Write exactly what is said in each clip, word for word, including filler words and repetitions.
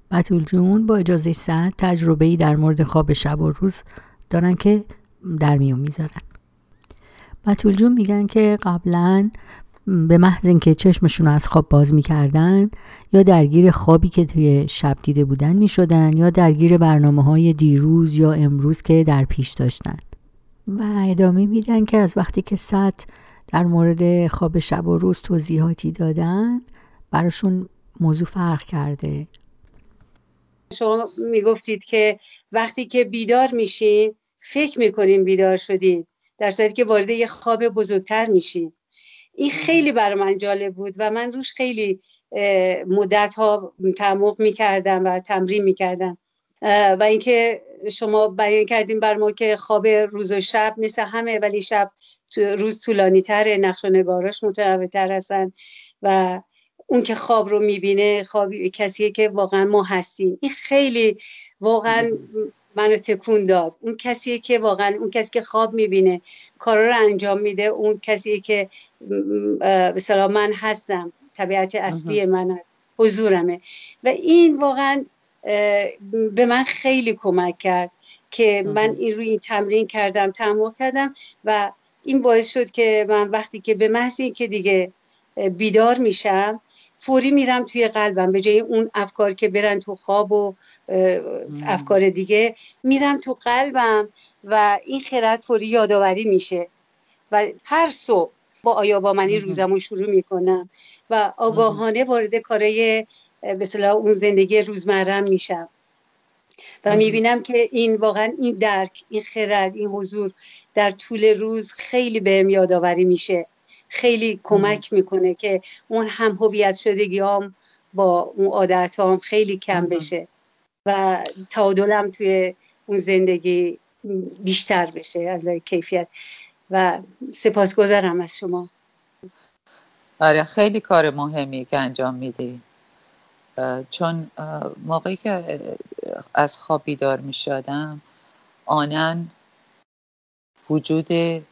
بتول جون با اجازه سعد تجربه‌ای در مورد خواب شب و روز دارن که در میون میذارن. بتول جون میگن که قبلا به محض اینکه چشمشون از خواب باز میکردن یا درگیر خوابی که توی شب دیده بودن میشدن یا درگیر برنامه‌های دیروز یا امروز که در پیش داشتن. و ادامه میدن که از وقتی که سعد در مورد خواب شب و روز توضیحاتی دادن براشون موضوع فرق کرده. شما میگفتید که وقتی که بیدار میشین فکر میکنین بیدار شدین، در صورتی که وارد یه خواب بزرگتر میشین. این خیلی برای من جالب بود و من روش خیلی مدت ها تعمق میکردم و تمرین میکردم. و اینکه شما بیان کردین بر ما که خواب روز و شب مثل همه، ولی شب روز طولانی تره، نقش و نگاراش متنوع تر هستن و اون که خواب رو میبینه خواب کسیه که واقعا ما هستیم. این خیلی واقعا منو تکون داد. اون کسیه که واقعا اون کسی که خواب میبینه کارا رو انجام میده، اون کسیه که به اصطلاح من هستم، طبیعت اصلی من هست، حضورمه. و این واقعا به من خیلی کمک کرد که من این روی این تمرین کردم، تمرین کردم و این باعث شد که من وقتی که به محض این که دیگه بیدار میشم فوری میرم توی قلبم، به جای اون افکار که برن تو خواب و افکار دیگه، میرم تو قلبم و این خرد فوری یادآوری میشه و هر صبح با آیا با منی روزمو شروع میکنم و آگاهانه وارد کارهای به اصطلاح اون زندگی روزمرم میشم و میبینم که این واقعا این درک، این خرد، این حضور در طول روز خیلی بهم یادآوری میشه، خیلی کمک میکنه که اون هم هویت شدگیام با اون عادتام خیلی کم بشه و تعادلم توی اون زندگی بیشتر بشه از کیفیت. و سپاسگزارم از شما. آره خیلی کار مهمی که انجام میدی، چون موقعی که از خواب بیدار میشدم آنن وجود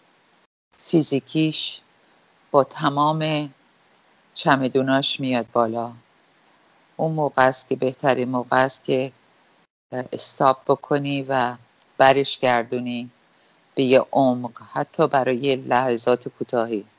فیزیکیش با تمام چمدوناش میاد بالا. اون موقع است که بهترین موقع است که استاپ بکنی و برش گردونی به یه عمق، حتی برای یه لحظات کوتاهی.